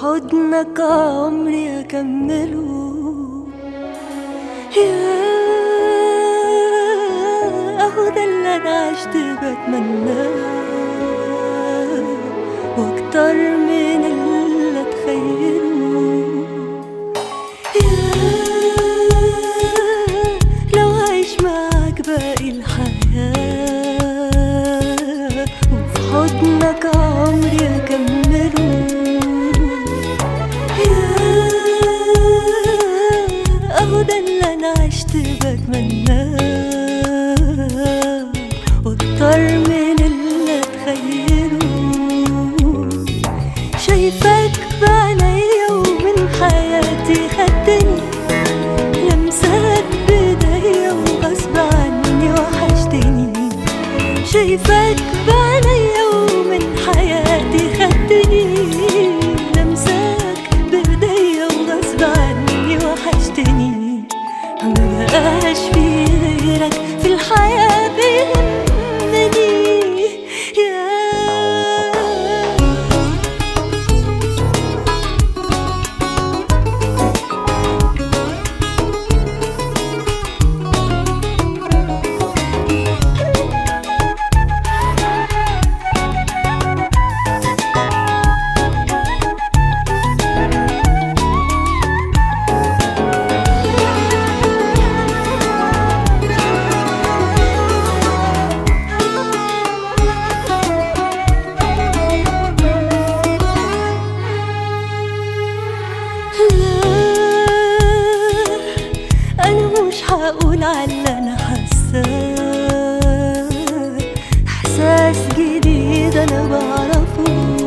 حضنك عمري أكمله. يا أهو ده اللي أنا عشت بتمناه وأكتر من اللي أتخيله. يا لو عايش معاك باقي الحياة وفي حضنك عمري أكمله. أهو ده اللي أنا عشت بتمناه وأكتر من اللي أتخيله. شايفاك بعينيا ومن حياتي خدتني، لمسات بإيديا وغصب عني وحشتني. شايفاك بعينيا ومن حياتي خدتني، لمساك بإيديا وغصب عني وحشتني. مبقاش في غيرك في الحياة بيهمني. هقول على اللي انا حاساه، احساس جديد انا بعرفه.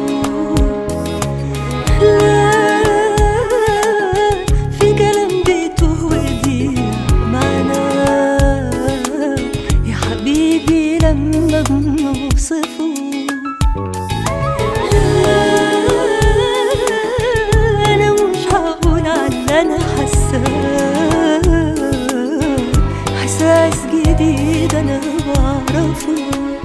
لا في كلام بيتوه ويضيع معناه يا حبيبي لما بنوصفه. انا مش هقول على اللي انا حاساه، إحساس جديد أنا بعرفه.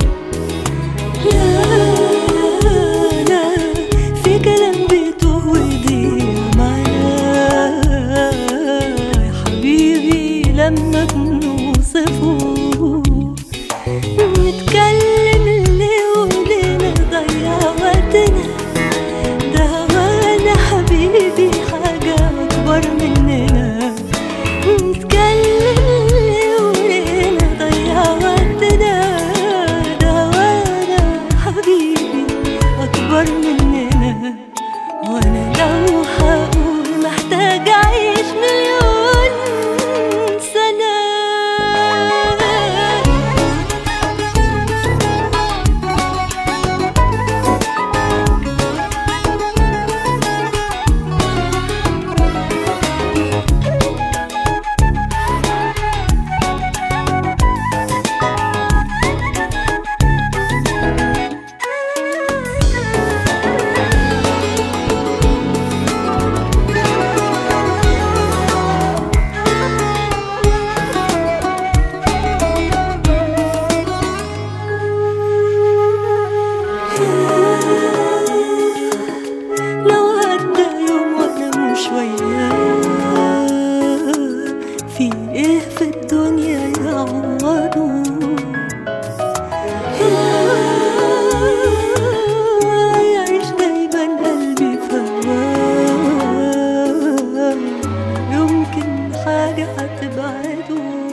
لا لا في كلام بيتوه ويضيع معناه يا حبيبي لما بنوصفه. نتكلم ليه وليه نضيع وقتنا، ده هوانا حبيبي حاجة أكبر مننا. مننا وانا لو هقول محتاج اعيش مليون سنة. في ايه في الدنيا يعوضوا؟ يعيش دايما قلبي في هواه، يمكن حاجة هتبعده.